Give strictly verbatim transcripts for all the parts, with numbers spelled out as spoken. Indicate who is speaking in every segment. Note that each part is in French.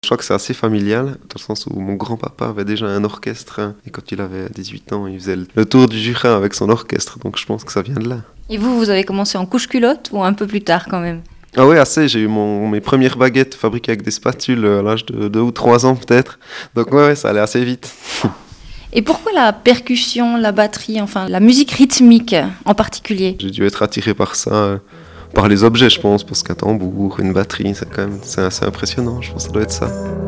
Speaker 1: crois que c'est assez familial, dans le sens où mon grand-papa avait déjà un orchestre, hein, et quand il avait dix-huit ans, il faisait le tour du Jura avec son orchestre, donc je pense que ça vient de là.
Speaker 2: Et vous, vous avez commencé en couche-culotte ou un peu plus tard quand même?
Speaker 1: Ah oui, assez, j'ai eu mon, mes premières baguettes fabriquées avec des spatules à l'âge de deux ou trois ans peut-être, donc ouais, ouais, ça allait assez vite.
Speaker 2: Et pourquoi la percussion, la batterie, enfin la musique rythmique en particulier?
Speaker 1: J'ai dû être attiré par ça, euh, par les objets je pense, parce qu'un tambour, une batterie, c'est quand même c'est assez impressionnant, je pense que ça doit être ça.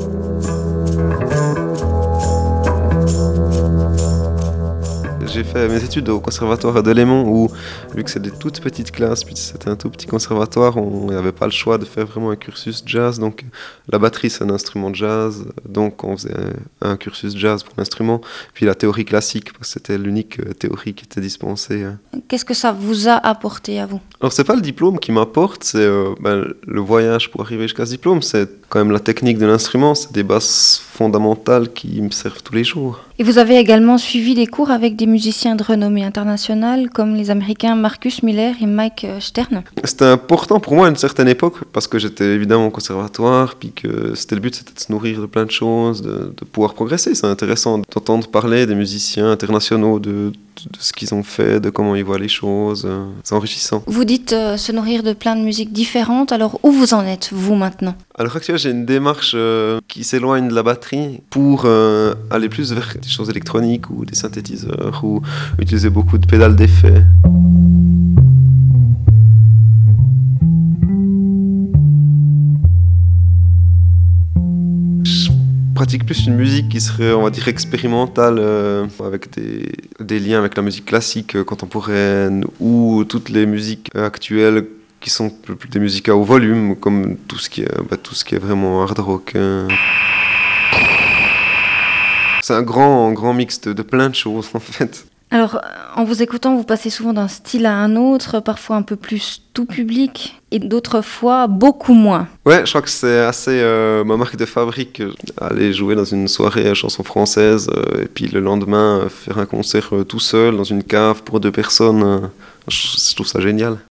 Speaker 1: J'ai fait mes études au conservatoire de Léman où, vu que c'est des toutes petites classes, puis c'était un tout petit conservatoire, on n'avait pas le choix de faire vraiment un cursus jazz. Donc la batterie c'est un instrument de jazz, donc on faisait un cursus jazz pour l'instrument. Puis la théorie classique, parce que c'était l'unique théorie qui était dispensée.
Speaker 2: Qu'est-ce que ça vous a apporté à vous?
Speaker 1: Alors c'est pas le diplôme qui m'apporte, c'est euh, ben, le voyage pour arriver jusqu'à ce diplôme, c'est quand même la technique de l'instrument, c'est des bases fondamentales qui me servent tous les jours.
Speaker 2: Et vous avez également suivi des cours avec des musiciens de renommée internationale comme les Américains Marcus Miller et Mike Stern?
Speaker 1: C'était important pour moi à une certaine époque parce que j'étais évidemment au conservatoire, puis que c'était le but, c'était de se nourrir de plein de choses, de, de pouvoir progresser. C'est intéressant d'entendre parler des musiciens internationaux, de, de, de ce qu'ils ont fait, de comment ils voient les choses. C'est enrichissant.
Speaker 2: Vous dites euh, se nourrir de plein de musiques différentes, alors où vous en êtes, vous, maintenant?
Speaker 1: À l'heure actuelle, j'ai une démarche euh, qui s'éloigne de la batterie pour euh, aller plus vers des choses électroniques ou des synthétiseurs ou utiliser beaucoup de pédales d'effet. Je pratique plus une musique qui serait, on va dire, expérimentale, euh, avec des, des liens avec la musique classique, euh, contemporaine ou toutes les musiques actuelles qui sont des musiques à haut volume, comme tout ce qui est, bah, tout ce qui est vraiment hard rock. Hein. C'est un grand, grand mix de, de plein de choses, en fait.
Speaker 2: Alors, en vous écoutant, vous passez souvent d'un style à un autre, parfois un peu plus tout public, et d'autres fois beaucoup moins.
Speaker 1: Ouais, je crois que c'est assez euh, ma marque de fabrique. Aller jouer dans une soirée à chanson française, euh, et puis le lendemain, euh, faire un concert euh, tout seul, dans une cave pour deux personnes, euh, je, je trouve ça génial.